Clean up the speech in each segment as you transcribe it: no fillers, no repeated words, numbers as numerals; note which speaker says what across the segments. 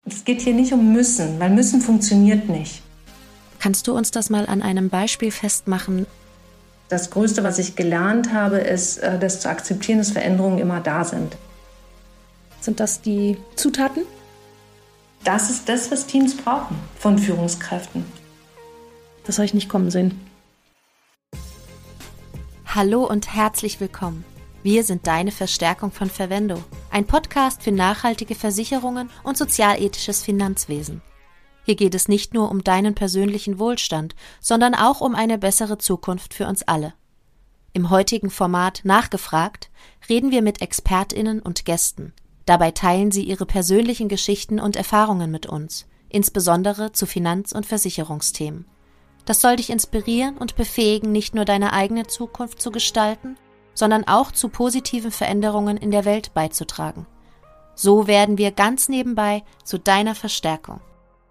Speaker 1: Es geht hier nicht um müssen, weil müssen funktioniert nicht.
Speaker 2: Kannst du uns das mal an einem Beispiel festmachen?
Speaker 1: Das Größte, was ich gelernt habe, ist, das zu akzeptieren, dass Veränderungen immer da sind.
Speaker 3: Sind das die Zutaten?
Speaker 1: Das ist das, was Teams brauchen von Führungskräften.
Speaker 3: Das habe ich nicht kommen sehen.
Speaker 2: Hallo und herzlich willkommen. Wir sind deine Verstärkung von Vervendo, ein Podcast für nachhaltige Versicherungen und sozialethisches Finanzwesen. Hier geht es nicht nur um deinen persönlichen Wohlstand, sondern auch um eine bessere Zukunft für uns alle. Im heutigen Format Nachgefragt reden wir mit ExpertInnen und Gästen. Dabei teilen sie ihre persönlichen Geschichten und Erfahrungen mit uns, insbesondere zu Finanz- und Versicherungsthemen. Das soll dich inspirieren und befähigen, nicht nur deine eigene Zukunft zu gestalten, sondern auch zu positiven Veränderungen in der Welt beizutragen. So werden wir ganz nebenbei zu deiner Verstärkung.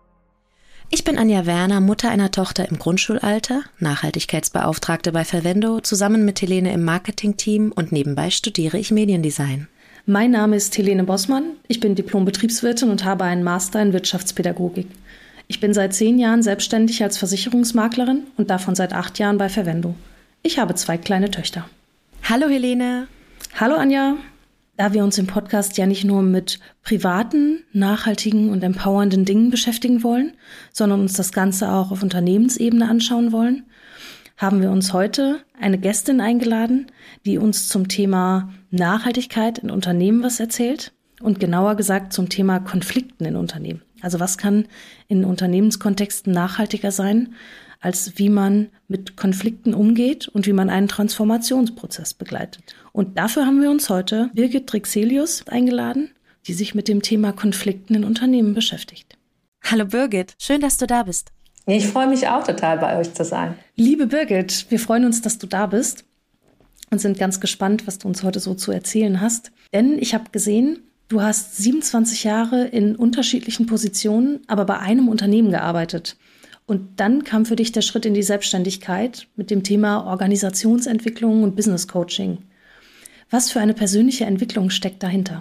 Speaker 2: Ich bin Anja Werner, Mutter einer Tochter im Grundschulalter, Nachhaltigkeitsbeauftragte bei Vervendo, zusammen mit Helene im Marketingteam und nebenbei studiere ich Mediendesign.
Speaker 3: Mein Name ist Helene Bossmann, ich bin Diplom-Betriebswirtin und habe einen Master in Wirtschaftspädagogik. Ich bin seit 10 Jahren selbstständig als Versicherungsmaklerin und davon seit 8 Jahren bei Vervendo. Ich habe 2 kleine Töchter.
Speaker 2: Hallo Helene.
Speaker 3: Hallo Anja. Da wir uns im Podcast ja nicht nur mit privaten, nachhaltigen und empowernden Dingen beschäftigen wollen, sondern uns das Ganze auch auf Unternehmensebene anschauen wollen, haben wir uns heute eine Gästin eingeladen, die uns zum Thema Nachhaltigkeit in Unternehmen was erzählt und genauer gesagt zum Thema Konflikten in Unternehmen. Also was kann in Unternehmenskontexten nachhaltiger sein, als wie man mit Konflikten umgeht und wie man einen Transformationsprozess begleitet. Und dafür haben wir uns heute Birgit Drixelius eingeladen, die sich mit dem Thema Konflikten in Unternehmen beschäftigt.
Speaker 2: Hallo Birgit, schön, dass du da bist.
Speaker 1: Ich freue mich auch total, bei euch zu sein.
Speaker 3: Liebe Birgit, wir freuen uns, dass du da bist und sind ganz gespannt, was du uns heute so zu erzählen hast. Denn ich habe gesehen, du hast 27 Jahre in unterschiedlichen Positionen, aber bei einem Unternehmen gearbeitet. Und dann kam für dich der Schritt in die Selbstständigkeit mit dem Thema Organisationsentwicklung und Business Coaching. Was für eine persönliche Entwicklung steckt dahinter?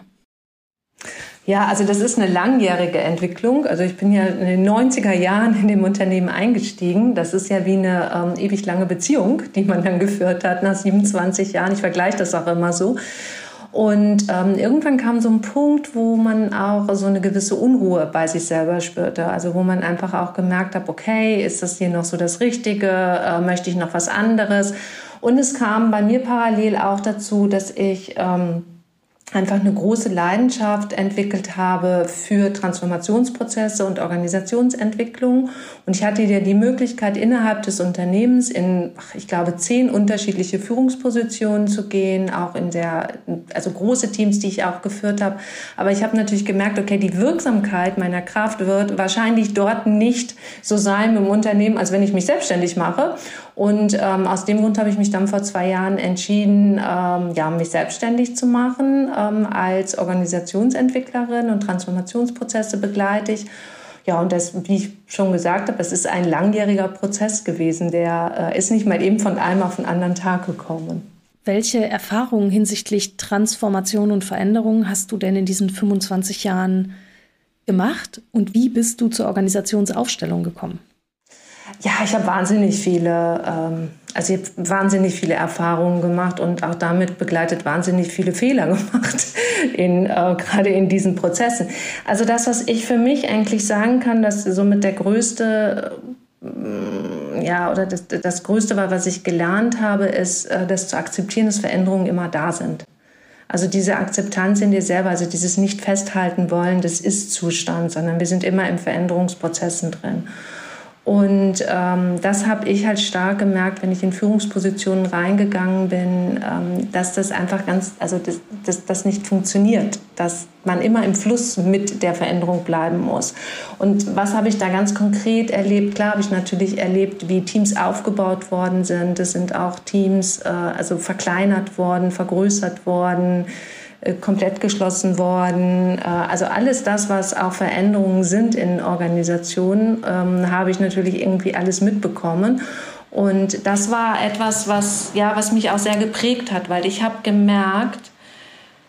Speaker 1: Ja, also das ist eine langjährige Entwicklung. Also ich bin ja in den 90er Jahren in dem Unternehmen eingestiegen. Das ist ja wie eine ewig lange Beziehung, die man dann geführt hat nach 27 Jahren. Ich vergleiche das auch immer so. Und irgendwann kam so ein Punkt, wo man auch so eine gewisse Unruhe bei sich selber spürte. Also wo man einfach auch gemerkt hat, okay, ist das hier noch so das Richtige? Möchte ich noch was anderes? Und es kam bei mir parallel auch dazu, dass ich einfach eine große Leidenschaft entwickelt habe für Transformationsprozesse und Organisationsentwicklung. Und ich hatte ja die Möglichkeit, innerhalb des Unternehmens in, ich glaube, 10 unterschiedliche Führungspositionen zu gehen, auch in also große Teams, die ich auch geführt habe. Aber ich habe natürlich gemerkt, okay, die Wirksamkeit meiner Kraft wird wahrscheinlich dort nicht so sein im Unternehmen, als wenn ich mich selbstständig mache. Und aus dem Grund habe ich mich dann vor 2 Jahren entschieden, mich selbstständig zu machen. Als Organisationsentwicklerin und Transformationsprozesse begleite ich. Ja, und das, wie ich schon gesagt habe, es ist ein langjähriger Prozess gewesen. Der ist nicht mal eben von einem auf den anderen Tag gekommen.
Speaker 3: Welche Erfahrungen hinsichtlich Transformation und Veränderung hast du denn in diesen 25 Jahren gemacht? Und wie bist du zur Organisationsaufstellung gekommen?
Speaker 1: Ja, ich habe wahnsinnig viele Erfahrungen gemacht und auch damit begleitet wahnsinnig viele Fehler gemacht, gerade in diesen Prozessen. Also das, was ich für mich eigentlich sagen kann, dass somit der größte, das Größte war, was ich gelernt habe, ist, das zu akzeptieren, dass Veränderungen immer da sind. Also diese Akzeptanz in dir selber, also dieses nicht festhalten wollen des Ist-Zustands, sondern wir sind immer in Veränderungsprozessen drin. Und das habe ich halt stark gemerkt, wenn ich in Führungspositionen reingegangen bin, dass das einfach das nicht funktioniert, dass man immer im Fluss mit der Veränderung bleiben muss. Und was habe ich da ganz konkret erlebt? Klar habe ich natürlich erlebt, wie Teams aufgebaut worden sind. Es sind auch Teams verkleinert worden, vergrößert worden, komplett geschlossen worden. Also alles das, was auch Veränderungen sind in Organisationen, habe ich natürlich irgendwie alles mitbekommen. Und das war etwas, was mich auch sehr geprägt hat, weil ich habe gemerkt,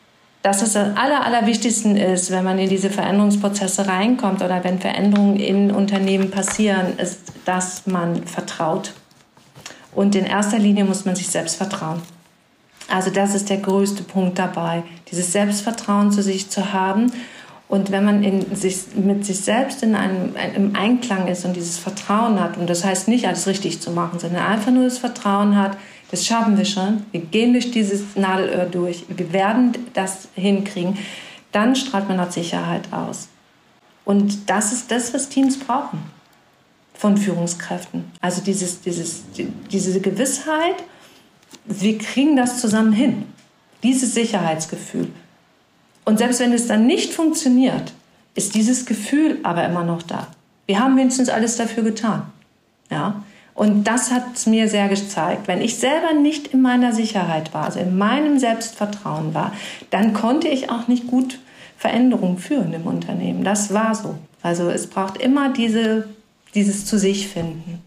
Speaker 1: dass es das Allerwichtigste ist, wenn man in diese Veränderungsprozesse reinkommt oder wenn Veränderungen in Unternehmen passieren, ist, dass man vertraut. Und in erster Linie muss man sich selbst vertrauen. Also das ist der größte Punkt dabei, dieses Selbstvertrauen zu sich zu haben. Und wenn man mit sich selbst im Einklang ist und dieses Vertrauen hat, und das heißt nicht, alles richtig zu machen, sondern einfach nur das Vertrauen hat, das schaffen wir schon, wir gehen durch dieses Nadelöhr durch, wir werden das hinkriegen, dann strahlt man auch Sicherheit aus. Und das ist das, was Teams brauchen von Führungskräften. Also diese Gewissheit, wir kriegen das zusammen hin, dieses Sicherheitsgefühl. Und selbst wenn es dann nicht funktioniert, ist dieses Gefühl aber immer noch da. Wir haben wenigstens alles dafür getan. Ja? Und das hat es mir sehr gezeigt. Wenn ich selber nicht in meiner Sicherheit war, also in meinem Selbstvertrauen war, dann konnte ich auch nicht gut Veränderungen führen im Unternehmen. Das war so. Also es braucht immer dieses zu sich finden.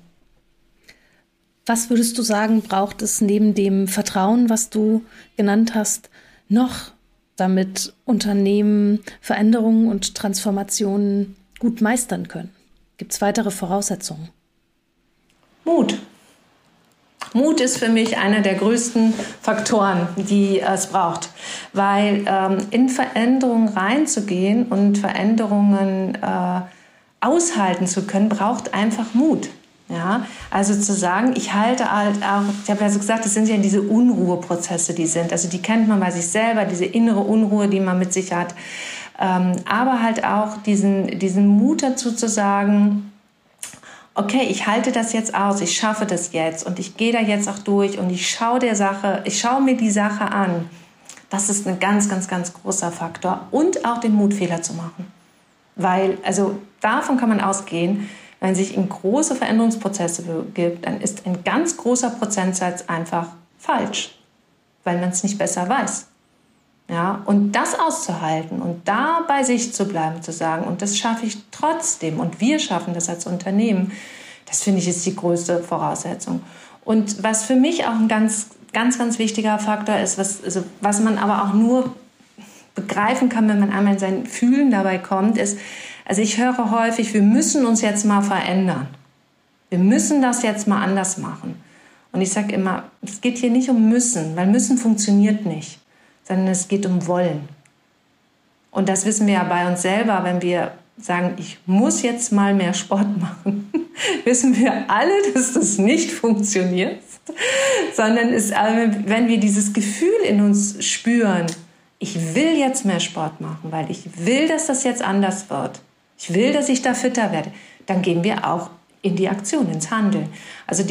Speaker 3: Was würdest du sagen, braucht es neben dem Vertrauen, was du genannt hast, noch, damit Unternehmen Veränderungen und Transformationen gut meistern können? Gibt es weitere Voraussetzungen?
Speaker 1: Mut. Mut ist für mich einer der größten Faktoren, die es braucht. Weil in Veränderungen reinzugehen und Veränderungen aushalten zu können, braucht einfach Mut. Ja, also zu sagen, ich halte halt auch, ich habe ja so gesagt, das sind ja diese Unruheprozesse, die sind. Also die kennt man bei sich selber, diese innere Unruhe, die man mit sich hat. Aber halt auch diesen Mut dazu zu sagen, okay, ich halte das jetzt aus, ich schaffe das jetzt und ich gehe da jetzt auch durch und ich schaue mir die Sache an. Das ist ein ganz, ganz, ganz großer Faktor. Und auch den Mut, Fehler zu machen. Weil, also davon kann man ausgehen, wenn sich in große Veränderungsprozesse begibt, dann ist ein ganz großer Prozentsatz einfach falsch, weil man es nicht besser weiß. Ja, und das auszuhalten und da bei sich zu bleiben, zu sagen, und das schaffe ich trotzdem und wir schaffen das als Unternehmen, das finde ich ist die größte Voraussetzung. Und was für mich auch ein ganz, ganz, ganz wichtiger Faktor ist, was man aber auch nur begreifen kann, wenn man einmal in sein Fühlen dabei kommt, ist, also ich höre häufig, wir müssen uns jetzt mal verändern. Wir müssen das jetzt mal anders machen. Und ich sage immer, es geht hier nicht um müssen, weil müssen funktioniert nicht, sondern es geht um wollen. Und das wissen wir ja bei uns selber, wenn wir sagen, ich muss jetzt mal mehr Sport machen, wissen wir alle, dass das nicht funktioniert, sondern wenn wir dieses Gefühl in uns spüren, ich will jetzt mehr Sport machen, weil ich will, dass das jetzt anders wird. Ich will, dass ich da fitter werde. Dann gehen wir auch in die Aktion, ins Handeln. Also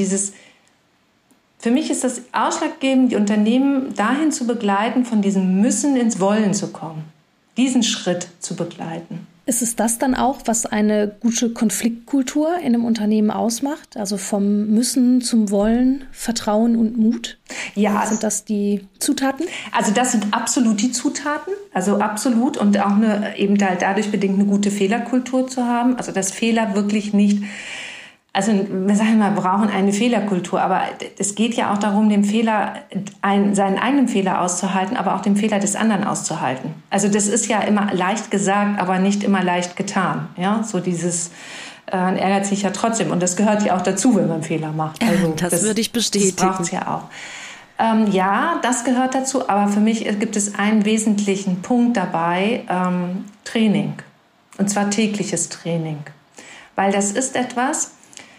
Speaker 1: für mich ist das ausschlaggebend, die Unternehmen dahin zu begleiten, von diesem Müssen ins Wollen zu kommen. Diesen Schritt zu begleiten.
Speaker 3: Ist es das dann auch, was eine gute Konfliktkultur in einem Unternehmen ausmacht? Also vom Müssen zum Wollen, Vertrauen und Mut?
Speaker 1: Ja.
Speaker 3: Sind das die Zutaten?
Speaker 1: Also das sind absolut die Zutaten. Also absolut. Und auch eben dadurch bedingt eine gute Fehlerkultur zu haben. Also dass Fehler wirklich nicht... Also wir sagen mal, wir brauchen eine Fehlerkultur, aber es geht ja auch darum, seinen eigenen Fehler auszuhalten, aber auch den Fehler des anderen auszuhalten. Also das ist ja immer leicht gesagt, aber nicht immer leicht getan. Ja, so dieses man ärgert sich ja trotzdem und das gehört ja auch dazu, wenn man Fehler macht. Also
Speaker 3: das würde ich bestätigen.
Speaker 1: Das braucht es ja auch. Ja, das gehört dazu, aber für mich gibt es einen wesentlichen Punkt dabei, Training. Und zwar tägliches Training. Weil das ist etwas...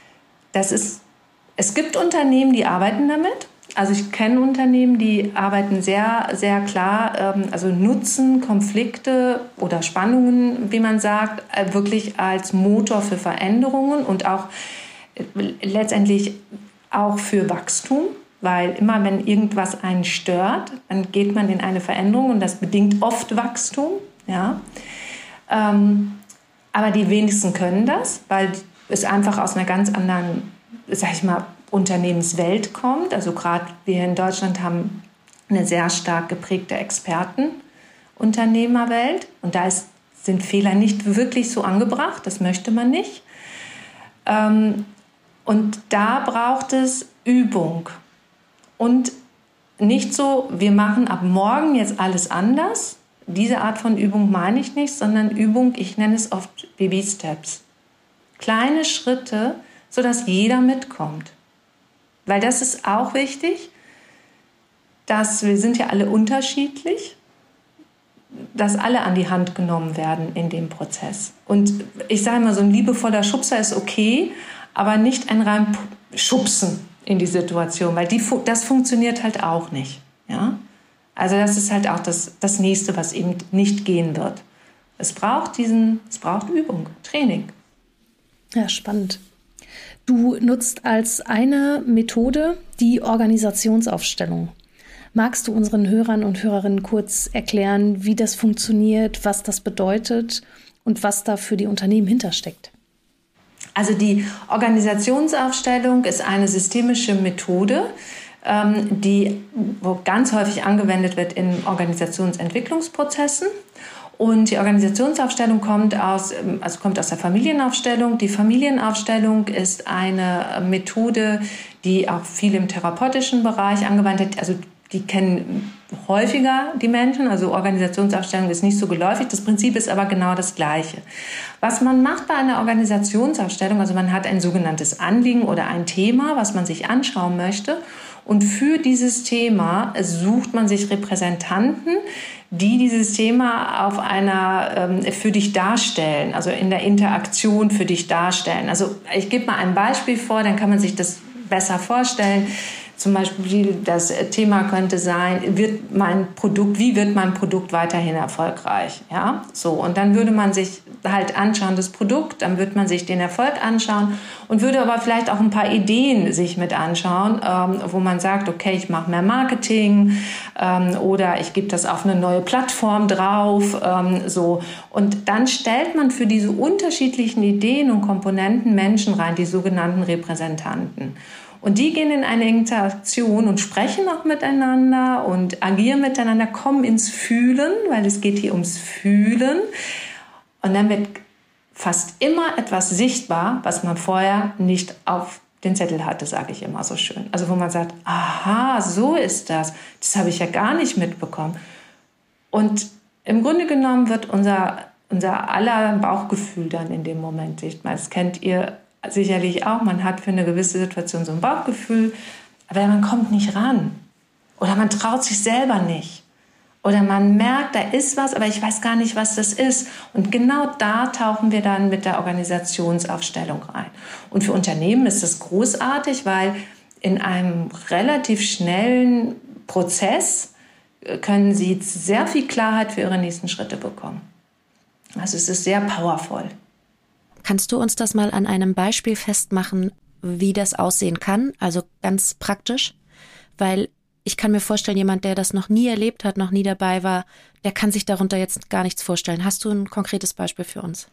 Speaker 1: Es gibt Unternehmen, die arbeiten damit. Also ich kenne Unternehmen, die arbeiten sehr, sehr klar, also nutzen Konflikte oder Spannungen, wie man sagt, wirklich als Motor für Veränderungen und auch letztendlich auch für Wachstum. Weil immer, wenn irgendwas einen stört, dann geht man in eine Veränderung und das bedingt oft Wachstum. Ja. Aber die wenigsten können das, weil es einfach aus einer ganz anderen, sag ich mal, Unternehmenswelt kommt. Also gerade wir in Deutschland haben eine sehr stark geprägte Expertenunternehmerwelt. Und da sind Fehler nicht wirklich so angebracht, das möchte man nicht. Und da braucht es Übung. Und nicht so, wir machen ab morgen jetzt alles anders, Diese Art von Übung meine ich nicht, sondern Übung, ich nenne es oft Baby-Steps. Kleine Schritte, sodass jeder mitkommt. Weil das ist auch wichtig, dass wir sind ja alle unterschiedlich, dass alle an die Hand genommen werden in dem Prozess. Und ich sage mal, so ein liebevoller Schubser ist okay, aber nicht ein rein Schubsen in die Situation, weil das funktioniert halt auch nicht. Ja? Also das ist halt auch das Nächste, was eben nicht gehen wird. Es braucht Übung, Training.
Speaker 3: Ja, spannend. Du nutzt als eine Methode die Organisationsaufstellung. Magst du unseren Hörern und Hörerinnen kurz erklären, wie das funktioniert, was das bedeutet und was da für die Unternehmen hintersteckt?
Speaker 1: Also die Organisationsaufstellung ist eine systemische Methode, die ganz häufig angewendet wird in Organisationsentwicklungsprozessen. Und die Organisationsaufstellung kommt aus der Familienaufstellung. Die Familienaufstellung ist eine Methode, die auch viel im therapeutischen Bereich angewandt wird. Also die kennen häufiger die Menschen, also Organisationsaufstellung ist nicht so geläufig. Das Prinzip ist aber genau das Gleiche. Was man macht bei einer Organisationsaufstellung, also man hat ein sogenanntes Anliegen oder ein Thema, was man sich anschauen möchte. Und für dieses Thema sucht man sich Repräsentanten, die dieses Thema für dich darstellen, also in der Interaktion für dich darstellen. Also ich gebe mal ein Beispiel vor, dann kann man sich das besser vorstellen. Zum Beispiel das Thema könnte sein, wie wird mein Produkt weiterhin erfolgreich? Ja, so. Und dann würde man sich halt anschauen, das Produkt, dann würde man sich den Erfolg anschauen und würde aber vielleicht auch ein paar Ideen sich mit anschauen, wo man sagt, okay, ich mache mehr Marketing oder ich gebe das auf eine neue Plattform drauf. So. Und dann stellt man für diese unterschiedlichen Ideen und Komponenten Menschen rein, die sogenannten Repräsentanten. Und die gehen in eine Interaktion und sprechen auch miteinander und agieren miteinander, kommen ins Fühlen, weil es geht hier ums Fühlen. Und dann wird fast immer etwas sichtbar, was man vorher nicht auf den Zettel hatte, sage ich immer so schön. Also wo man sagt, aha, so ist das. Das habe ich ja gar nicht mitbekommen. Und im Grunde genommen wird unser aller Bauchgefühl dann in dem Moment sichtbar. Das kennt ihr sicherlich auch, man hat für eine gewisse Situation so ein Bauchgefühl, aber man kommt nicht ran. Oder man traut sich selber nicht. Oder man merkt, da ist was, aber ich weiß gar nicht, was das ist. Und genau da tauchen wir dann mit der Organisationsaufstellung rein. Und für Unternehmen ist das großartig, weil in einem relativ schnellen Prozess können sie sehr viel Klarheit für ihre nächsten Schritte bekommen. Also es ist sehr powerful.
Speaker 2: Kannst du uns das mal an einem Beispiel festmachen, wie das aussehen kann? Also ganz praktisch, weil ich kann mir vorstellen, jemand, der das noch nie erlebt hat, noch nie dabei war, der kann sich darunter jetzt gar nichts vorstellen. Hast du ein konkretes Beispiel für uns?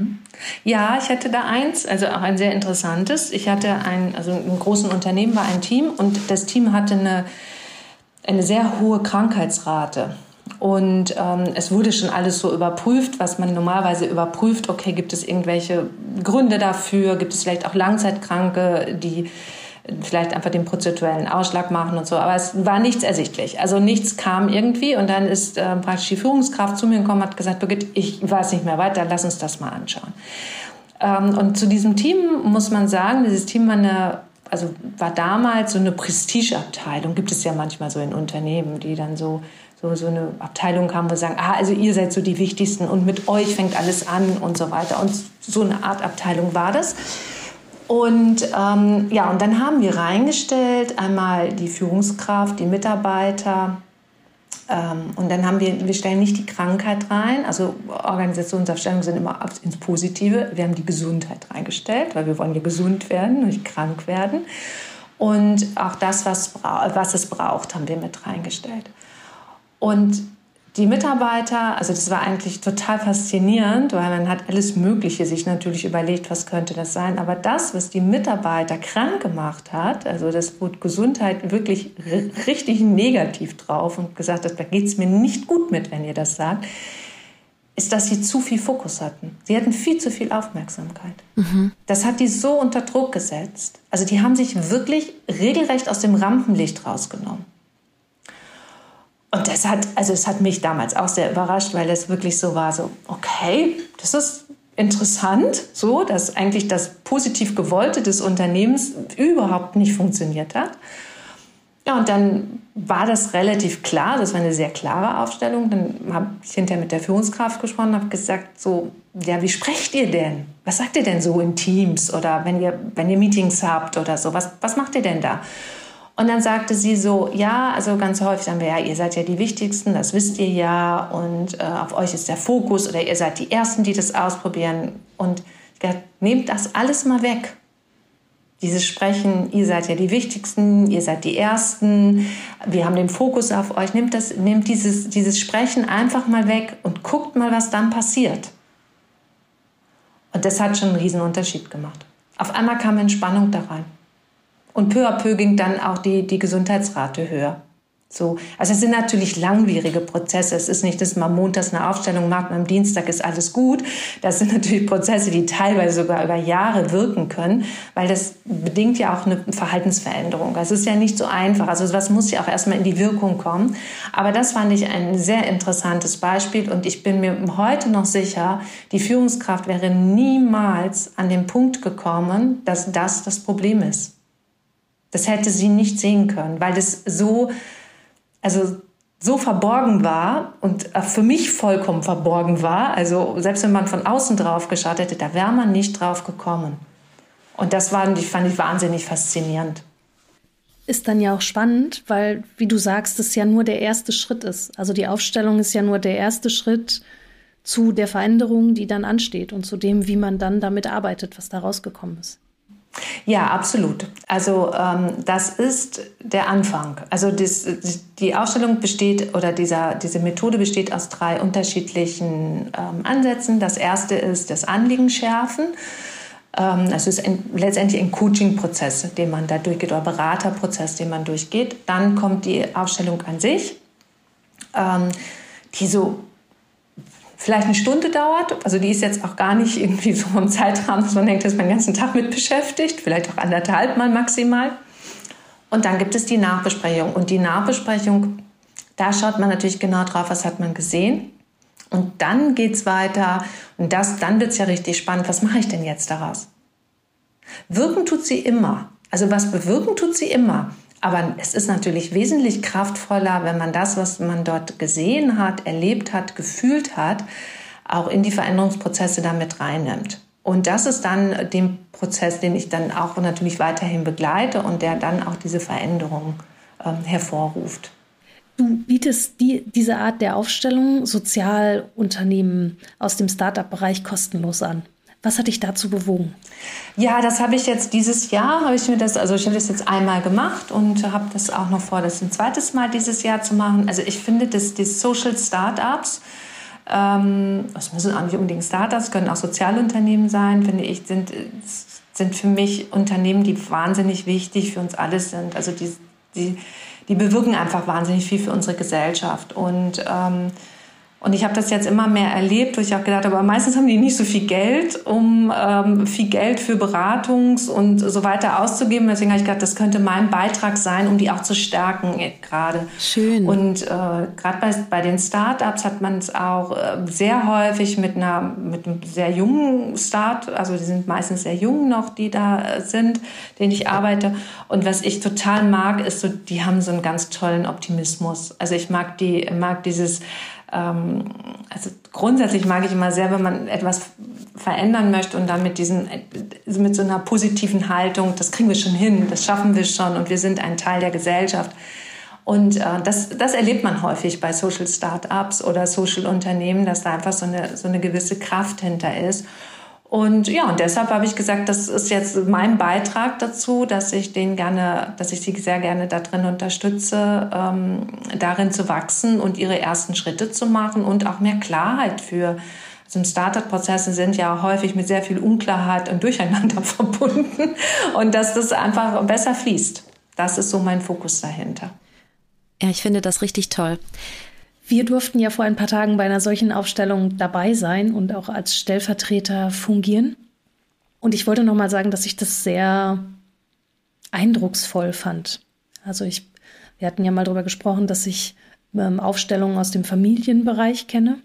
Speaker 1: Ja, ich hätte da eins, also auch ein sehr interessantes. Ich hatte im großen Unternehmen war ein Team und das Team hatte eine sehr hohe Krankheitsrate. Und es wurde schon alles so überprüft, was man normalerweise überprüft. Okay, gibt es irgendwelche Gründe dafür? Gibt es vielleicht auch Langzeitkranke, die vielleicht einfach den prozentuellen Ausschlag machen und so. Aber es war nichts ersichtlich. Also nichts kam irgendwie. Und dann ist praktisch die Führungskraft zu mir gekommen und hat gesagt, Birgit, ich weiß nicht mehr weiter, lass uns das mal anschauen. Und zu diesem Team muss man sagen, dieses Team war damals so eine Prestigeabteilung. Gibt es ja manchmal so in Unternehmen, die dann so eine Abteilung haben, wo sie sagen, also ihr seid so die Wichtigsten und mit euch fängt alles an und so weiter. Und so eine Art Abteilung war das. Und und dann haben wir reingestellt, einmal die Führungskraft, die Mitarbeiter. Und dann wir stellen nicht die Krankheit rein, also Organisationsaufstellungen sind immer ins Positive. Wir haben die Gesundheit reingestellt, weil wir wollen ja gesund werden, nicht krank werden. Und auch das, was es braucht, haben wir mit reingestellt. Und die Mitarbeiter, also das war eigentlich total faszinierend, weil man hat alles Mögliche sich natürlich überlegt, was könnte das sein. Aber das, was die Mitarbeiter krank gemacht hat, also das wurde Gesundheit wirklich richtig negativ drauf und gesagt hat, da geht es mir nicht gut mit, wenn ihr das sagt, ist, dass sie zu viel Fokus hatten. Sie hatten viel zu viel Aufmerksamkeit. Das hat die so unter Druck gesetzt. Also die haben sich wirklich regelrecht aus dem Rampenlicht rausgenommen. Und es hat mich damals auch sehr überrascht, weil es wirklich so war, so, okay, das ist interessant, so, dass eigentlich das positiv Gewollte des Unternehmens überhaupt nicht funktioniert hat. Ja, und dann war das relativ klar, das war eine sehr klare Aufstellung. Dann habe ich hinterher mit der Führungskraft gesprochen und habe gesagt, so, ja, wie sprecht ihr denn? Was sagt ihr denn so in Teams oder wenn ihr Meetings habt oder so? Was macht ihr denn da? Und dann sagte sie so, ja, also ganz häufig sagen wir, ja, ihr seid ja die Wichtigsten, das wisst ihr ja und auf euch ist der Fokus oder ihr seid die Ersten, die das ausprobieren. Und ich dachte, nehmt das alles mal weg. Dieses Sprechen, ihr seid ja die Wichtigsten, ihr seid die Ersten, wir haben den Fokus auf euch. Nehmt dieses Sprechen einfach mal weg und guckt mal, was dann passiert. Und das hat schon einen riesen Unterschied gemacht. Auf einmal kam Entspannung da rein. Und peu à peu ging dann auch die Gesundheitsrate höher. So. Also es sind natürlich langwierige Prozesse. Es ist nicht, dass man montags eine Aufstellung macht und am Dienstag ist alles gut. Das sind natürlich Prozesse, die teilweise sogar über Jahre wirken können, weil das bedingt ja auch eine Verhaltensveränderung. Das ist ja nicht so einfach. Also was muss ja auch erstmal in die Wirkung kommen. Aber das fand ich ein sehr interessantes Beispiel und ich bin mir heute noch sicher, die Führungskraft wäre niemals an den Punkt gekommen, dass das Problem ist. Das hätte sie nicht sehen können, weil das so verborgen war und für mich vollkommen verborgen war. Also selbst wenn man von außen drauf geschaut hätte, da wäre man nicht drauf gekommen. Und das fand ich wahnsinnig faszinierend.
Speaker 3: Ist dann ja auch spannend, weil, wie du sagst, es ja nur der erste Schritt ist. Also die Aufstellung ist ja nur der erste Schritt zu der Veränderung, die dann ansteht und zu dem, wie man dann damit arbeitet, was da rausgekommen ist.
Speaker 1: Ja, absolut. Also das ist der Anfang. Also die Aufstellung besteht oder diese Methode besteht aus 3 unterschiedlichen Ansätzen. Das erste ist das Anliegen schärfen. Es ist letztendlich ein Coaching-Prozess, den man da durchgeht, oder Beraterprozess, den man durchgeht. Dann kommt die Aufstellung an sich, die so vielleicht eine Stunde dauert. Also die ist jetzt auch gar nicht irgendwie so im Zeitrahmen, dass man denkt, dass man den ganzen Tag mit beschäftigt. Vielleicht auch 1,5 Mal maximal. Und dann gibt es die Nachbesprechung. Und die Nachbesprechung, da schaut man natürlich genau drauf, was hat man gesehen. Und dann geht es weiter. Und dann wird es ja richtig spannend. Was mache ich denn jetzt daraus? Wirken tut sie immer. Also was bewirken tut sie immer. Aber es ist natürlich wesentlich kraftvoller, wenn man das, was man dort gesehen hat, erlebt hat, gefühlt hat, auch in die Veränderungsprozesse damit reinnimmt. Und das ist dann der Prozess, den ich dann auch natürlich weiterhin begleite und der dann auch diese Veränderung hervorruft.
Speaker 3: Du bietest diese Art der Aufstellung Sozialunternehmen aus dem Start-up-Bereich kostenlos an. Was hat dich dazu bewogen?
Speaker 1: Ja, das habe ich jetzt dieses Jahr, ich habe das jetzt einmal gemacht und habe das auch noch vor, das ein zweites Mal dieses Jahr zu machen. Also ich finde, dass die Social Startups, das müssen auch nicht unbedingt Startups, können auch Sozialunternehmen sein, finde ich, sind für mich Unternehmen, die wahnsinnig wichtig für uns alle sind. Also die bewirken einfach wahnsinnig viel für unsere Gesellschaft. Und ich habe das jetzt immer mehr erlebt, wo ich auch gedacht habe, aber meistens haben die nicht so viel Geld, um viel Geld für Beratungs- und so weiter auszugeben. Deswegen habe ich gedacht, das könnte mein Beitrag sein, um die auch zu stärken gerade.
Speaker 3: Schön.
Speaker 1: Und gerade bei den Startups hat man es auch sehr häufig mit einem sehr jungen Start, also die sind meistens sehr jung noch, die da sind, denen ich arbeite. Und was ich total mag, ist so, die haben so einen ganz tollen Optimismus. Also ich mag dieses also grundsätzlich mag ich immer sehr, wenn man etwas verändern möchte und dann mit so einer positiven Haltung, das kriegen wir schon hin, das schaffen wir schon und wir sind ein Teil der Gesellschaft. Und das erlebt man häufig bei Social Startups oder Social Unternehmen, dass da einfach so eine gewisse Kraft hinter ist. Und ja, und deshalb habe ich gesagt, das ist jetzt mein Beitrag dazu, dass ich sie sehr gerne darin unterstütze, darin zu wachsen und ihre ersten Schritte zu machen und auch mehr Klarheit also Startup-Prozesse sind ja häufig mit sehr viel Unklarheit und Durcheinander verbunden und dass das einfach besser fließt. Das ist so mein Fokus dahinter.
Speaker 2: Ja, ich finde das richtig toll.
Speaker 3: Wir durften ja vor ein paar Tagen bei einer solchen Aufstellung dabei sein und auch als Stellvertreter fungieren. Und ich wollte noch mal sagen, dass ich das sehr eindrucksvoll fand. Also wir hatten ja mal darüber gesprochen, dass ich Aufstellungen aus dem Familienbereich kenne.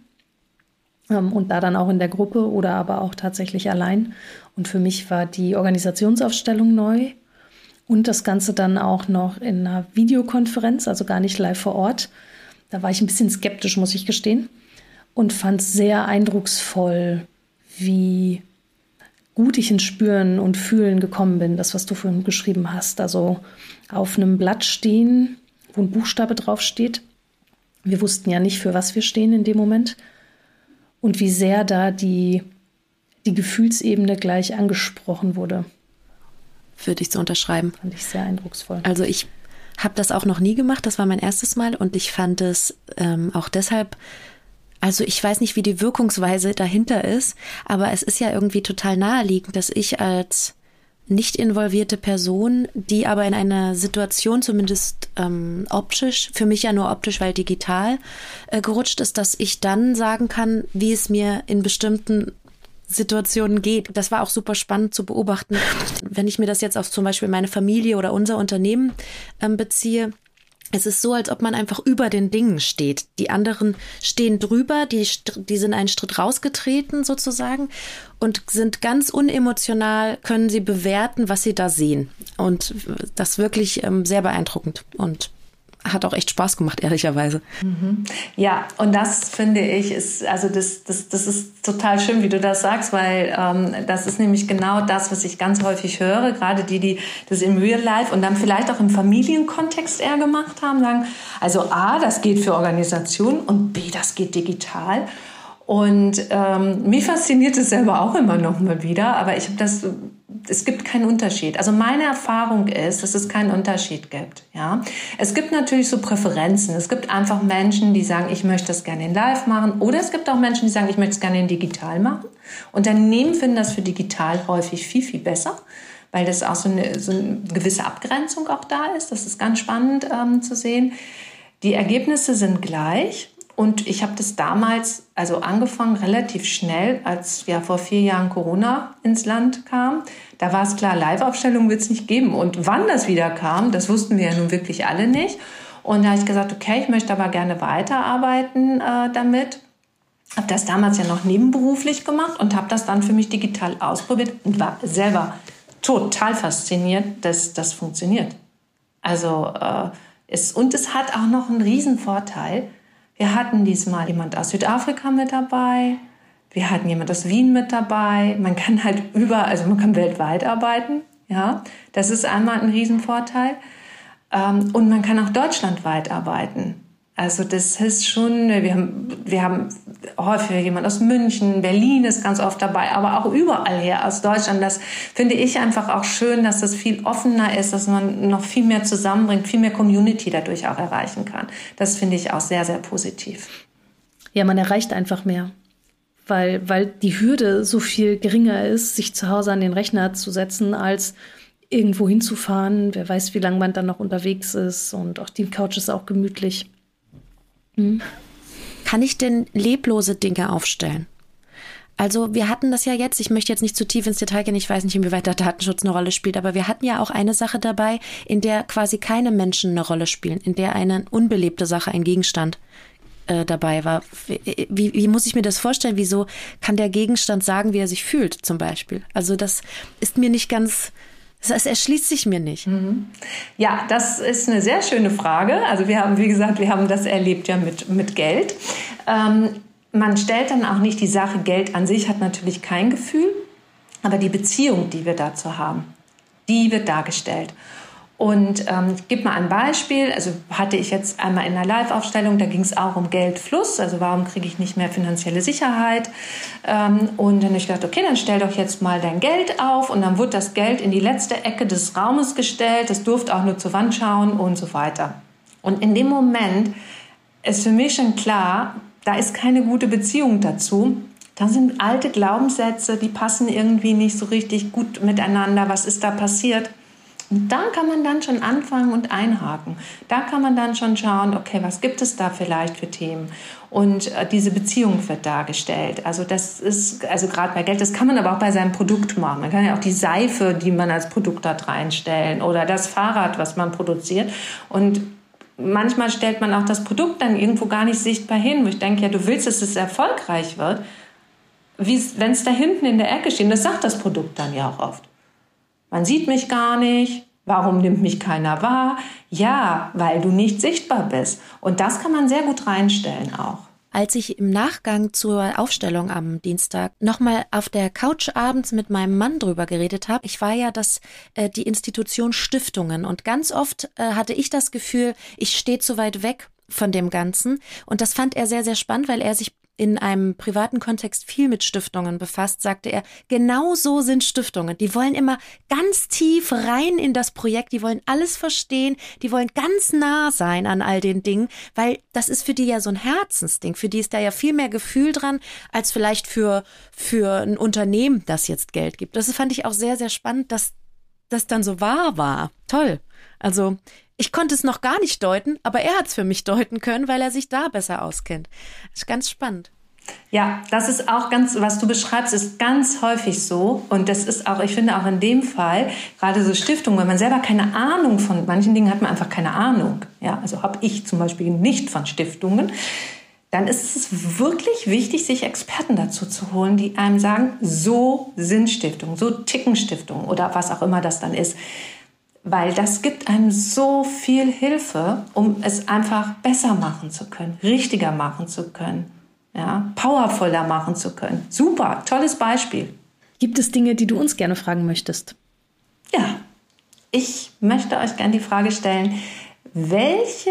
Speaker 3: Und da dann auch in der Gruppe oder aber auch tatsächlich allein. Und für mich war die Organisationsaufstellung neu und das Ganze dann auch noch in einer Videokonferenz, also gar nicht live vor Ort. Da war ich ein bisschen skeptisch, muss ich gestehen, und fand es sehr eindrucksvoll, wie gut ich ins Spüren und Fühlen gekommen bin, das, was du vorhin geschrieben hast. Also auf einem Blatt stehen, wo ein Buchstabe draufsteht. Wir wussten ja nicht, für was wir stehen in dem Moment. Und wie sehr da die Gefühlsebene gleich angesprochen wurde.
Speaker 2: Würde ich so unterschreiben.
Speaker 3: Fand ich sehr eindrucksvoll.
Speaker 2: Also ich habe das auch noch nie gemacht, das war mein erstes Mal und ich fand es auch deshalb, also ich weiß nicht, wie die Wirkungsweise dahinter ist, aber es ist ja irgendwie total naheliegend, dass ich als nicht involvierte Person, die aber in einer Situation zumindest optisch, für mich ja nur optisch, weil digital gerutscht ist, dass ich dann sagen kann, wie es mir in bestimmten Situationen geht. Das war auch super spannend zu beobachten. Wenn ich mir das jetzt auf zum Beispiel meine Familie oder unser Unternehmen beziehe, es ist so, als ob man einfach über den Dingen steht. Die anderen stehen drüber, die sind einen Schritt rausgetreten sozusagen und sind ganz unemotional, können sie bewerten, was sie da sehen. Und das wirklich sehr beeindruckend und hat auch echt Spaß gemacht, ehrlicherweise.
Speaker 1: Ja, und das finde ich ist, also das ist total schön, wie du das sagst, weil das ist nämlich genau das, was ich ganz häufig höre, gerade die das im Real Life und dann vielleicht auch im Familienkontext eher gemacht haben, sagen, also A, das geht für Organisationen und B, das geht digital. Und mich fasziniert es selber auch immer noch mal wieder, aber es gibt keinen Unterschied. Also meine Erfahrung ist, dass es keinen Unterschied gibt. Ja? Es gibt natürlich so Präferenzen. Es gibt einfach Menschen, die sagen, ich möchte das gerne in live machen. Oder es gibt auch Menschen, die sagen, ich möchte es gerne in digital machen. Unternehmen finden das für digital häufig viel, viel besser, weil das auch so eine gewisse Abgrenzung auch da ist. Das ist ganz spannend zu sehen. Die Ergebnisse sind gleich. Und ich habe das damals, also angefangen relativ schnell, als ja vor 4 Jahren Corona ins Land kam. Da war es klar, Live-Aufstellungen wird es nicht geben. Und wann das wieder kam, das wussten wir ja nun wirklich alle nicht. Und da habe ich gesagt, okay, ich möchte aber gerne weiterarbeiten damit. Habe das damals ja noch nebenberuflich gemacht und habe das dann für mich digital ausprobiert und war selber total fasziniert, dass das funktioniert. Also es hat auch noch einen Riesenvorteil. Wir hatten diesmal jemand aus Südafrika mit dabei. Wir hatten jemand aus Wien mit dabei. Man kann halt man kann weltweit arbeiten. Ja, das ist einmal ein Riesenvorteil. Und man kann auch deutschlandweit arbeiten. Also das ist schon, wir haben häufig jemand aus München, Berlin ist ganz oft dabei, aber auch überall her aus Deutschland. Das finde ich einfach auch schön, dass das viel offener ist, dass man noch viel mehr zusammenbringt, viel mehr Community dadurch auch erreichen kann. Das finde ich auch sehr, sehr positiv.
Speaker 3: Ja, man erreicht einfach mehr, weil die Hürde so viel geringer ist, sich zu Hause an den Rechner zu setzen, als irgendwo hinzufahren. Wer weiß, wie lange man dann noch unterwegs ist und auch die Couch ist auch gemütlich.
Speaker 2: Kann ich denn leblose Dinge aufstellen? Also wir hatten das ja jetzt, ich möchte jetzt nicht zu tief ins Detail gehen, ich weiß nicht, inwieweit der Datenschutz eine Rolle spielt, aber wir hatten ja auch eine Sache dabei, in der quasi keine Menschen eine Rolle spielen, in der eine unbelebte Sache, ein Gegenstand dabei war. Wie muss ich mir das vorstellen? Wieso kann der Gegenstand sagen, wie er sich fühlt zum Beispiel? Also das ist mir nicht ganz... Das erschließt sich mir nicht.
Speaker 1: Ja, das ist eine sehr schöne Frage. Also wir haben das erlebt ja mit Geld. Man stellt dann auch nicht die Sache, Geld an sich hat natürlich kein Gefühl, aber die Beziehung, die wir dazu haben, die wird dargestellt. Und ich gebe mal ein Beispiel, also hatte ich jetzt einmal in einer Live-Aufstellung, da ging es auch um Geldfluss, also warum kriege ich nicht mehr finanzielle Sicherheit? Und dann habe ich gedacht, okay, dann stell doch jetzt mal dein Geld auf und dann wurde das Geld in die letzte Ecke des Raumes gestellt, das durfte auch nur zur Wand schauen und so weiter. Und in dem Moment ist für mich schon klar, da ist keine gute Beziehung dazu. Da sind alte Glaubenssätze, die passen irgendwie nicht so richtig gut miteinander. Was ist da passiert? Und da kann man dann schon anfangen und einhaken. Da kann man dann schon schauen, okay, was gibt es da vielleicht für Themen? Und diese Beziehung wird dargestellt. Also das ist, also gerade bei Geld, das kann man aber auch bei seinem Produkt machen. Man kann ja auch die Seife, die man als Produkt hat, reinstellen oder das Fahrrad, was man produziert. Und manchmal stellt man auch das Produkt dann irgendwo gar nicht sichtbar hin, wo ich denke, ja, du willst, dass es erfolgreich wird. Wenn es da hinten in der Ecke steht, das sagt das Produkt dann ja auch oft. Man sieht mich gar nicht. Warum nimmt mich keiner wahr? Ja, weil du nicht sichtbar bist. Und das kann man sehr gut reinstellen auch.
Speaker 2: Als ich im Nachgang zur Aufstellung am Dienstag nochmal auf der Couch abends mit meinem Mann drüber geredet habe, ich war ja die Institution Stiftungen und ganz oft hatte ich das Gefühl, ich stehe zu weit weg von dem Ganzen und das fand er sehr, sehr spannend, weil er sich in einem privaten Kontext viel mit Stiftungen befasst, sagte er, genau so sind Stiftungen. Die wollen immer ganz tief rein in das Projekt, die wollen alles verstehen, die wollen ganz nah sein an all den Dingen, weil das ist für die ja so ein Herzensding. Für die ist da ja viel mehr Gefühl dran, als vielleicht für ein Unternehmen, das jetzt Geld gibt. Das fand ich auch sehr, sehr spannend, dass das dann so wahr war. Toll. Also ich konnte es noch gar nicht deuten, aber er hat es für mich deuten können, weil er sich da besser auskennt. Das ist ganz spannend.
Speaker 1: Ja, das ist auch was du beschreibst, ist ganz häufig so. Und das ist auch, ich finde auch in dem Fall, gerade so Stiftungen, wenn man selber keine Ahnung von manchen Dingen hat, man einfach keine Ahnung. Ja, also habe ich zum Beispiel nicht von Stiftungen. Dann ist es wirklich wichtig, sich Experten dazu zu holen, die einem sagen, so sind Stiftungen, so ticken Stiftungen oder was auch immer das dann ist. Weil das gibt einem so viel Hilfe, um es einfach besser machen zu können, richtiger machen zu können, ja, powervoller machen zu können. Super, tolles Beispiel.
Speaker 3: Gibt es Dinge, die du uns gerne fragen möchtest?
Speaker 1: Ja, ich möchte euch gerne die Frage stellen, welche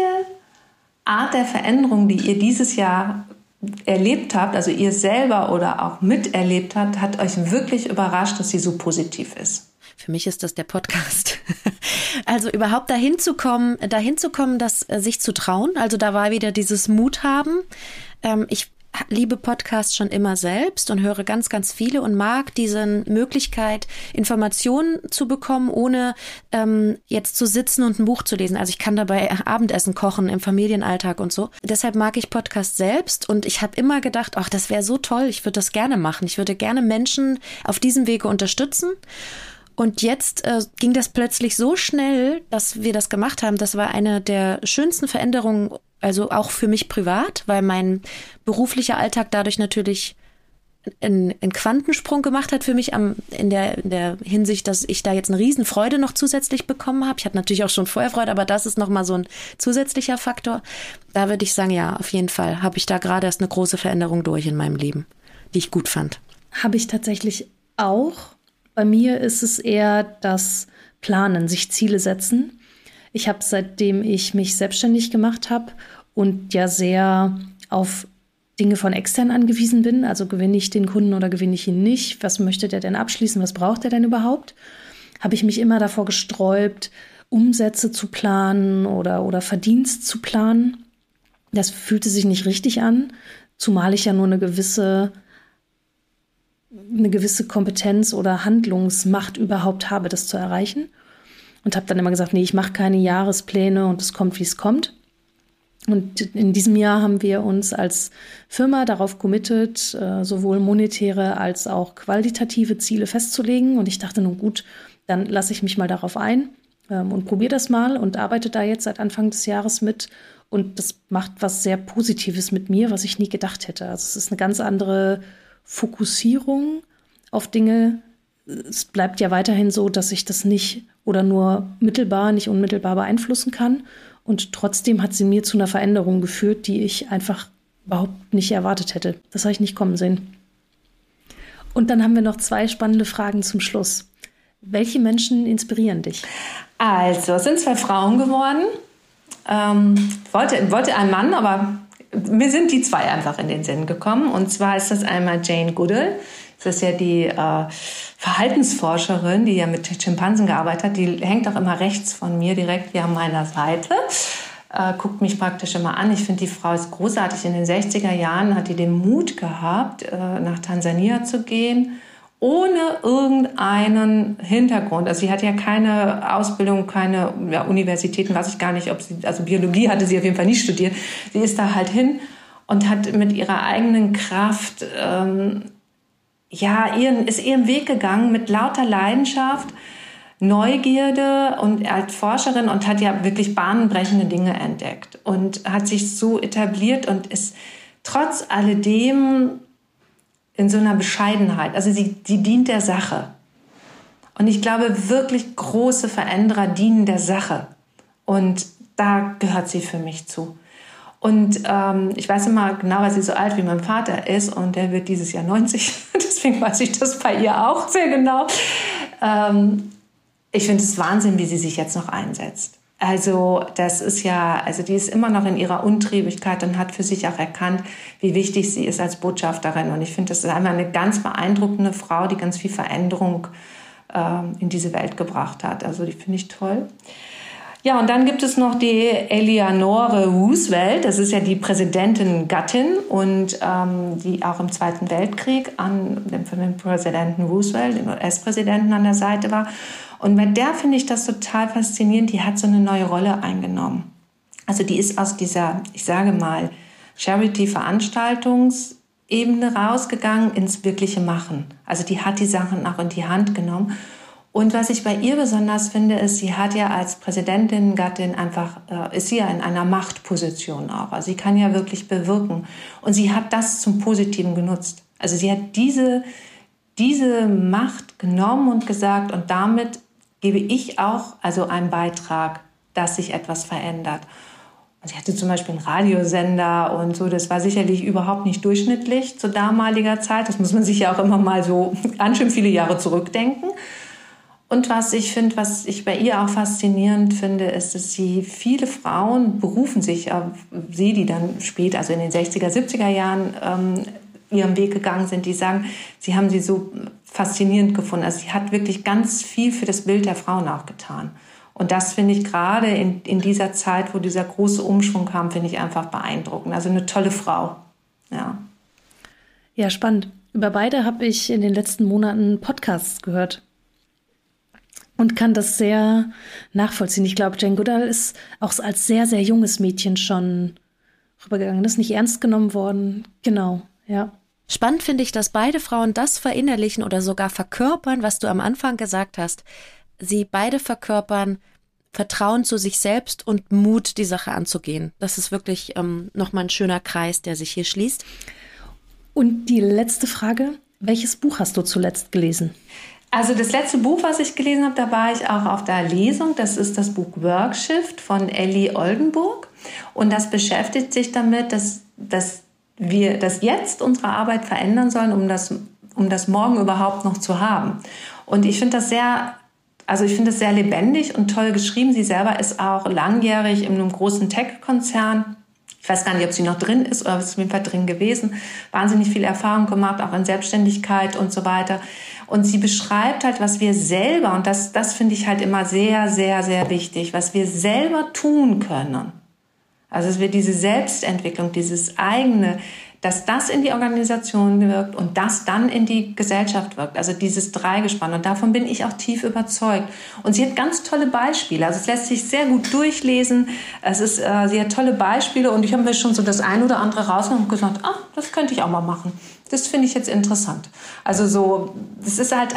Speaker 1: Art der Veränderung, die ihr dieses Jahr erlebt habt, also ihr selber oder auch miterlebt habt, hat euch wirklich überrascht, dass sie so positiv ist?
Speaker 2: Für mich ist das der Podcast. Also überhaupt dahin zu kommen, das sich zu trauen. Also da war wieder dieses Mut haben. Ich liebe Podcasts schon immer selbst und höre ganz, ganz viele und mag diese Möglichkeit, Informationen zu bekommen, ohne jetzt zu sitzen und ein Buch zu lesen. Also ich kann dabei Abendessen kochen im Familienalltag und so. Deshalb mag ich Podcasts selbst und ich habe immer gedacht, ach, das wäre so toll, ich würde das gerne machen. Ich würde gerne Menschen auf diesem Wege unterstützen. Und jetzt ging das plötzlich so schnell, dass wir das gemacht haben. Das war eine der schönsten Veränderungen, also auch für mich privat, weil mein beruflicher Alltag dadurch natürlich einen Quantensprung gemacht hat für mich in der Hinsicht, dass ich da jetzt eine Riesenfreude noch zusätzlich bekommen habe. Ich hatte natürlich auch schon vorher Freude, aber das ist nochmal so ein zusätzlicher Faktor. Da würde ich sagen, ja, auf jeden Fall habe ich da gerade erst eine große Veränderung durch in meinem Leben, die ich gut fand.
Speaker 3: Habe ich tatsächlich auch. Bei mir ist es eher das Planen, sich Ziele setzen. Ich habe, seitdem ich mich selbstständig gemacht habe und ja sehr auf Dinge von extern angewiesen bin, also gewinne ich den Kunden oder gewinne ich ihn nicht, was möchte der denn abschließen, was braucht er denn überhaupt, habe ich mich immer davor gesträubt, Umsätze zu planen oder Verdienst zu planen. Das fühlte sich nicht richtig an, zumal ich ja nur eine gewisse Kompetenz oder Handlungsmacht überhaupt habe, das zu erreichen. Und habe dann immer gesagt, nee, ich mache keine Jahrespläne und es kommt, wie es kommt. Und in diesem Jahr haben wir uns als Firma darauf committed, sowohl monetäre als auch qualitative Ziele festzulegen. Und ich dachte, nun gut, dann lasse ich mich mal darauf ein und probiere das mal und arbeite da jetzt seit Anfang des Jahres mit. Und das macht was sehr Positives mit mir, was ich nie gedacht hätte. Also es ist eine ganz andere Fokussierung auf Dinge. Es bleibt ja weiterhin so, dass ich das nicht oder nur mittelbar, nicht unmittelbar beeinflussen kann. Und trotzdem hat sie mir zu einer Veränderung geführt, die ich einfach überhaupt nicht erwartet hätte. Das habe ich nicht kommen sehen. Und dann haben wir noch 2 spannende Fragen zum Schluss. Welche Menschen inspirieren dich?
Speaker 1: Also, es sind 2 Frauen geworden. Wollte ein Mann, aber mir sind die 2 einfach in den Sinn gekommen. Und zwar ist das einmal Jane Goodall. Das ist ja die Verhaltensforscherin, die ja mit Schimpansen gearbeitet hat. Die hängt auch immer rechts von mir, direkt hier an meiner Seite. Guckt mich praktisch immer an. Ich finde, die Frau ist großartig. In den 60er Jahren hat die den Mut gehabt, nach Tansania zu gehen, ohne irgendeinen Hintergrund. Also sie hatte ja keine Ausbildung, keine Universitäten, weiß ich gar nicht, also Biologie hatte sie auf jeden Fall nicht studiert. Sie ist da halt hin und hat mit ihrer eigenen Kraft ist ihren Weg gegangen mit lauter Leidenschaft. Neugierde und als Forscherin und hat ja wirklich bahnbrechende Dinge entdeckt und hat sich so etabliert und ist trotz alledem in so einer Bescheidenheit. Also sie dient der Sache. Und ich glaube, wirklich große Veränderer dienen der Sache. Und da gehört sie für mich zu. Und ich weiß immer genau, weil sie so alt wie mein Vater ist und der wird dieses Jahr 90. Deswegen weiß ich das bei ihr auch sehr genau. Ich finde es Wahnsinn, wie sie sich jetzt noch einsetzt. Also das ist ja, also die ist immer noch in ihrer Untriebigkeit und hat für sich auch erkannt, wie wichtig sie ist als Botschafterin. Und ich finde, das ist einmal eine ganz beeindruckende Frau, die ganz viel Veränderung in diese Welt gebracht hat. Also die finde ich toll. Ja, und dann gibt es noch die Eleanor Roosevelt. Das ist ja die Präsidentin-Gattin und die auch im Zweiten Weltkrieg von dem Präsidenten Roosevelt, dem US-Präsidenten, an der Seite war. Und bei der finde ich das total faszinierend. Die hat so eine neue Rolle eingenommen. Also die ist aus dieser, ich sage mal, Charity-Veranstaltungsebene rausgegangen ins wirkliche Machen. Also die hat die Sachen auch in die Hand genommen. Und was ich bei ihr besonders finde, ist, sie hat ja als Präsidentin, Gattin ist sie ja in einer Machtposition auch. Also sie kann ja wirklich bewirken. Und sie hat das zum Positiven genutzt. Also sie hat diese Macht genommen und gesagt, und damit gebe ich auch also einen Beitrag, dass sich etwas verändert. Und sie hatte zum Beispiel einen Radiosender und so, das war sicherlich überhaupt nicht durchschnittlich zu damaliger Zeit. Das muss man sich ja auch immer mal so ganz schön viele Jahre zurückdenken. Und was ich bei ihr auch faszinierend finde, ist, dass viele Frauen berufen sich auf sie, die dann später, also in den 60er, 70er Jahren ihren Weg gegangen sind, die sagen, sie haben sie so faszinierend gefunden. Also sie hat wirklich ganz viel für das Bild der Frauen auch getan. Und das finde ich gerade in dieser Zeit, wo dieser große Umschwung kam, finde ich einfach beeindruckend. Also eine tolle Frau.
Speaker 3: Ja, spannend. Über beide habe ich in den letzten Monaten Podcasts gehört. Und kann das sehr nachvollziehen. Ich glaube, Jane Goodall ist auch als sehr, sehr junges Mädchen schon rübergegangen. Das ist nicht ernst genommen worden. Genau, ja.
Speaker 2: Spannend finde ich, dass beide Frauen das verinnerlichen oder sogar verkörpern, was du am Anfang gesagt hast. Sie beide verkörpern Vertrauen zu sich selbst und Mut, die Sache anzugehen. Das ist wirklich nochmal ein schöner Kreis, der sich hier schließt.
Speaker 3: Und die letzte Frage, welches Buch hast du zuletzt gelesen?
Speaker 1: Also das letzte Buch, was ich gelesen habe, da war ich auch auf der Lesung. Das ist das Buch Workshift von Ellie Oldenburg. Und das beschäftigt sich damit, dass wir das jetzt unsere Arbeit verändern sollen, um das morgen überhaupt noch zu haben. Und ich finde das sehr lebendig und toll geschrieben. Sie selber ist auch langjährig in einem großen Tech-Konzern. Ich weiß gar nicht, ob sie noch drin ist oder ist auf jeden Fall drin gewesen. Wahnsinnig viel Erfahrung gemacht, auch in Selbstständigkeit und so weiter. Und sie beschreibt halt, was wir selber, und das finde ich halt immer sehr, sehr, sehr wichtig, was wir selber tun können. Also dass wir diese Selbstentwicklung, dieses eigene, dass das in die Organisation wirkt und das dann in die Gesellschaft wirkt. Also dieses Dreigespann. Und davon bin ich auch tief überzeugt. Und sie hat ganz tolle Beispiele. Also es lässt sich sehr gut durchlesen. Sie hat tolle Beispiele. Und ich habe mir schon so das ein oder andere rausgenommen und gesagt, das könnte ich auch mal machen. Das finde ich jetzt interessant. Also so, das ist halt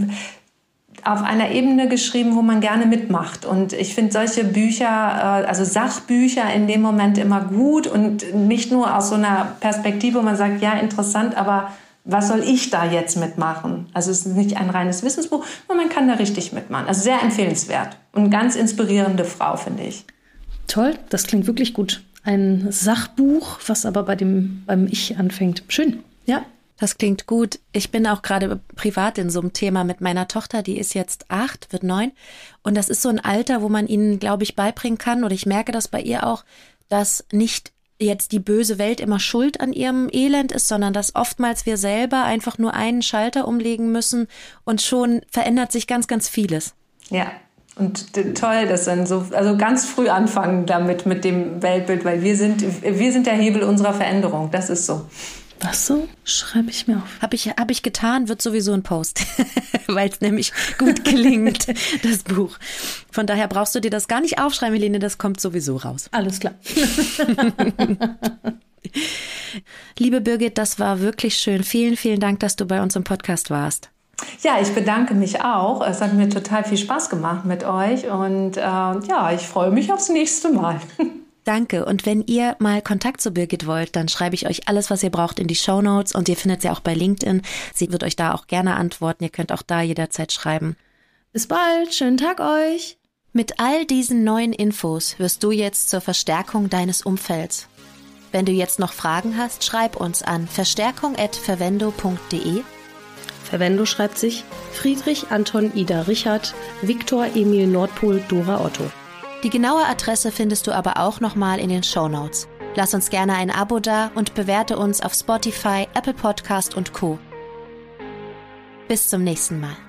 Speaker 1: auf einer Ebene geschrieben, wo man gerne mitmacht. Und ich finde solche Bücher, also Sachbücher in dem Moment immer gut und nicht nur aus so einer Perspektive, wo man sagt, ja, interessant, aber was soll ich da jetzt mitmachen? Also es ist nicht ein reines Wissensbuch, aber man kann da richtig mitmachen. Also sehr empfehlenswert und ganz inspirierende Frau, finde ich.
Speaker 3: Toll, das klingt wirklich gut. Ein Sachbuch, was aber beim Ich anfängt. Schön, ja.
Speaker 2: Das klingt gut. Ich bin auch gerade privat in so einem Thema mit meiner Tochter, die ist jetzt 8, wird 9. Und das ist so ein Alter, wo man ihnen, glaube ich, beibringen kann, oder ich merke das bei ihr auch, dass nicht jetzt die böse Welt immer schuld an ihrem Elend ist, sondern dass oftmals wir selber einfach nur einen Schalter umlegen müssen und schon verändert sich ganz, ganz vieles.
Speaker 1: Ja. Und toll, dass dann also ganz früh anfangen damit mit dem Weltbild, weil wir sind der Hebel unserer Veränderung. Das ist so.
Speaker 3: Was so? Schreibe ich mir auf.
Speaker 2: Hab ich getan, wird sowieso ein Post, weil es nämlich gut klingt, das Buch. Von daher brauchst du dir das gar nicht aufschreiben, Helene, das kommt sowieso raus.
Speaker 3: Alles klar.
Speaker 2: Liebe Birgit, das war wirklich schön. Vielen, vielen Dank, dass du bei uns im Podcast warst.
Speaker 1: Ja, ich bedanke mich auch. Es hat mir total viel Spaß gemacht mit euch und ich freue mich aufs nächste Mal.
Speaker 2: Danke. Und wenn ihr mal Kontakt zu Birgit wollt, dann schreibe ich euch alles, was ihr braucht, in die Shownotes und ihr findet sie auch bei LinkedIn. Sie wird euch da auch gerne antworten. Ihr könnt auch da jederzeit schreiben.
Speaker 3: Bis bald. Schönen Tag euch.
Speaker 2: Mit all diesen neuen Infos wirst du jetzt zur Verstärkung deines Umfelds. Wenn du jetzt noch Fragen hast, schreib uns an verstärkung@verwendo.de.
Speaker 3: Verwendo schreibt sich Friedrich Anton Ida Richard Viktor Emil Nordpol Dora Otto.
Speaker 2: Die genaue Adresse findest du aber auch nochmal in den Shownotes. Lass uns gerne ein Abo da und bewerte uns auf Spotify, Apple Podcast und Co. Bis zum nächsten Mal.